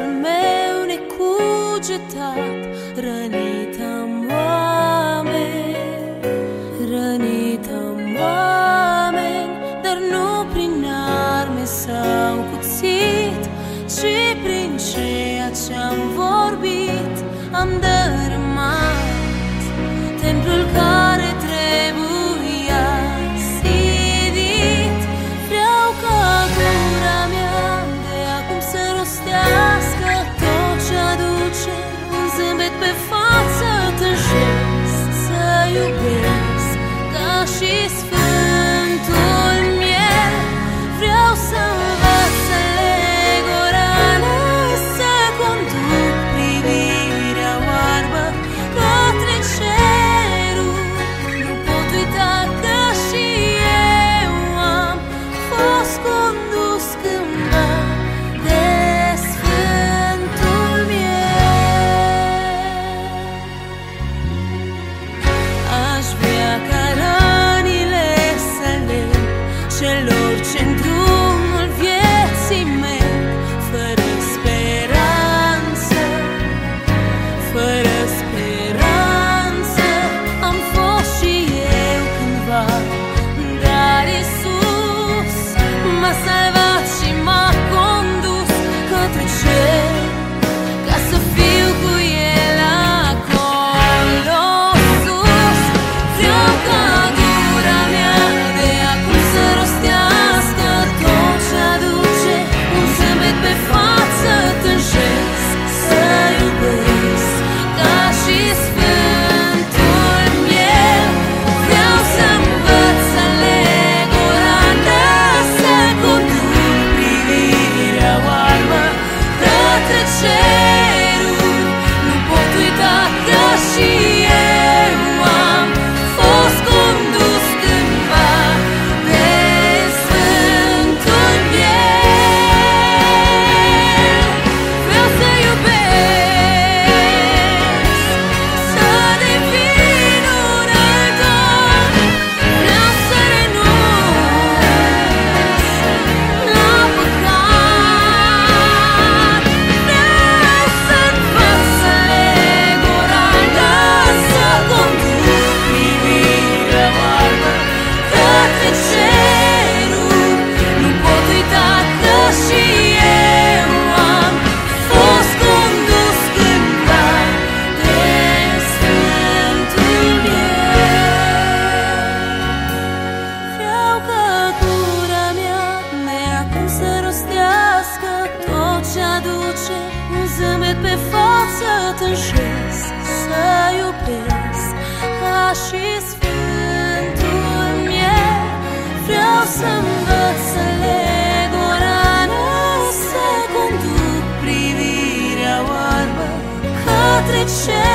sufletul meu necugetat, rănit-am oameni, rănit-am oameni, dar nu prin arme sau cuțit, ci prin ceea ce-am vorbit. Am dărâmat templul care trebuia zidit. Vreau ca gura mea de acum să rostească tot ce aduce un zâmbet pe față, tânjesc să iubesc ca și Sfântul miel. Vreau să învăț să leg o rană, să conduc privirea oarbă către cerul. Nu pot uita că și eu am fost condus cândva de Sfântul miel. Aș vrea ca rănile să leg celor ce-n drumul vieții mei, fără speranță, fără speranță, am fost și eu cândva, dar Iisus m-a salvat și m-a condus către cer, ca să fiu cu El acolo sus. Vreau ca gura mea de acum să rostească tot ce aduce un zâmbet pe față, tânjesc să iubesc ca și Sfântul miel. Vreau să învăț să leg o rană, să conduc privirea oarbă către cerul. Nu pot uita că și eu am fost condus cândva de Sfântul miel. Vreau să iubesc, să devin un altor. Vreau să renunț la păcat. Vreau să învăț să leg o rană, să conduc privirea oarbă către cerul. Nu pot uita că și eu am fost condus cândva de Sfântul miel. Vreau ca gura mea de acum să rostească tot ce aduce un zâmbet pe față, tânjesc să iubesc ca și Sfântul miel. Vreau să învăț să leg o rană, să conduc privirea oarbă către cer.